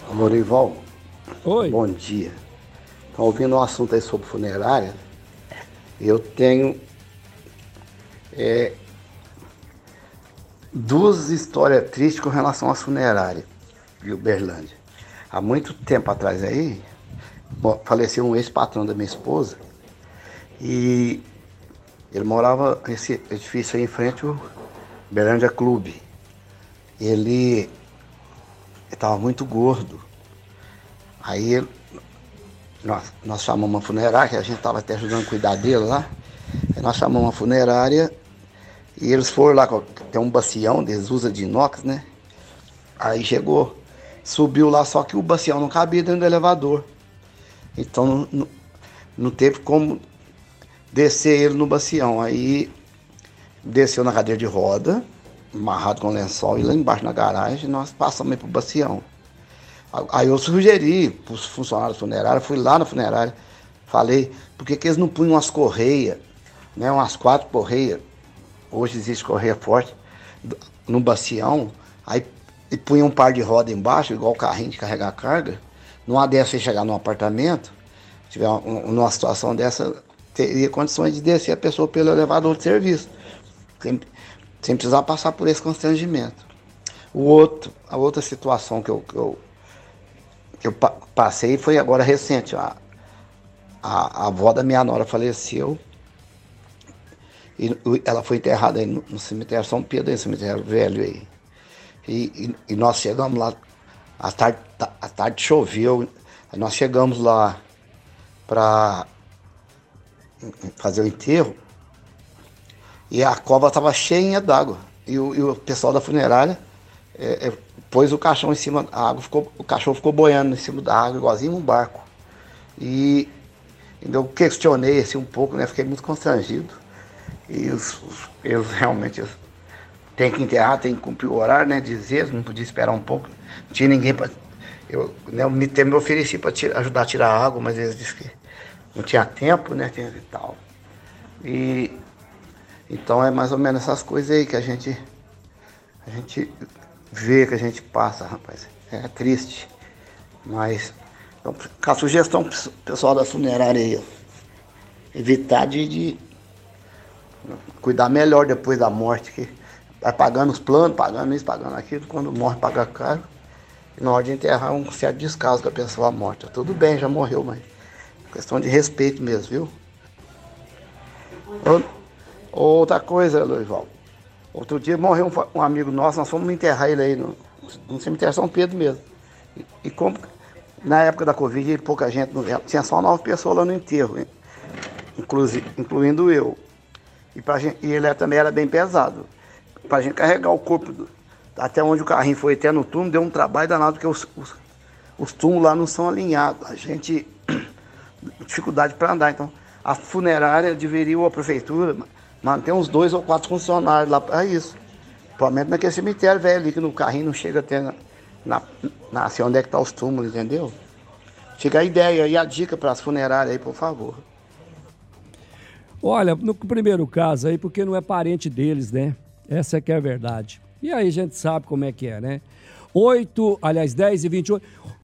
Lorival, Oi. bom dia. Tá ouvindo um assunto aí sobre funerária? Eu tenho duas histórias tristes com relação à funerária de Uberlândia. Há muito tempo atrás aí, faleceu um ex-patrão da minha esposa e ele morava nesse edifício aí em frente ao Uberlândia Clube. Ele estava muito gordo. Aí nós chamamos uma funerária, que a gente estava até ajudando a cuidar dele lá. Aí nós chamamos uma funerária e eles foram lá, tem um bacião, eles usam de inox, né? Aí chegou, subiu lá, só que o bacião não cabia dentro do elevador. Então não teve como descer ele no bacião. Aí desceu na cadeira de roda, amarrado com lençol, e lá embaixo na garagem nós passamos aí pro bacião. Aí eu sugeri para os funcionários funerários, fui lá na funerária, falei, por que eles não punham umas correias, né, umas 4 correias, hoje existe correia forte, no bacião, aí e punha um par de roda embaixo, igual o carrinho de carregar carga. Numa dessa, você chegar num apartamento, tiver numa situação dessa, teria condições de descer a pessoa pelo elevador de serviço, sem precisar passar por esse constrangimento. A outra situação que eu passei foi agora recente. A avó da minha nora faleceu e ela foi enterrada aí no cemitério São Pedro, aí, cemitério velho aí. E nós chegamos lá, à tarde choveu, nós chegamos lá para fazer o enterro e a cova estava cheia d'água. E o pessoal da funerária pôs o caixão em cima da água, o cachorro ficou boiando em cima da água, igualzinho um barco. E eu questionei assim um pouco, né? Fiquei muito constrangido. E eles realmente têm que enterrar, têm que cumprir o horário, né? Dizer, não podia esperar um pouco. Não tinha ninguém para. Me ofereci para ajudar a tirar a água, mas eles disseram que não tinha tempo, né? E tal. E então é mais ou menos essas coisas aí que a gente vê, que a gente passa, rapaz. É triste. Mas, então, com a sugestão pro pessoal da funerária aí, ó, evitar de cuidar melhor depois da morte, que vai pagando os planos, pagando isso, pagando aquilo, quando morre paga caro. E na hora de enterrar um certo descaso com a pessoa morta. Tudo bem, já morreu, mas questão de respeito mesmo, viu? Outra coisa, Loival. Outro dia morreu um amigo nosso, nós fomos enterrar ele aí no cemitério São Pedro mesmo. E como na época da Covid, pouca gente, tinha só 9 pessoas lá no enterro, incluindo eu. E ele também era bem pesado. Pra gente carregar o corpo até onde o carrinho foi, até no túmulo, deu um trabalho danado, porque os túmulos lá não são alinhados. A gente dificuldade para andar. Então, a funerária deveria, ou a prefeitura, manter uns 2 ou 4 funcionários lá para isso. Provavelmente naquele cemitério velho ali, que no carrinho não chega até assim, onde é que tá os túmulos, entendeu? Fica a ideia e a dica para as funerárias aí, por favor. Olha, no primeiro caso aí, porque não é parente deles, né? Essa é que é a verdade. E aí a gente sabe como é que é, né? 10h28.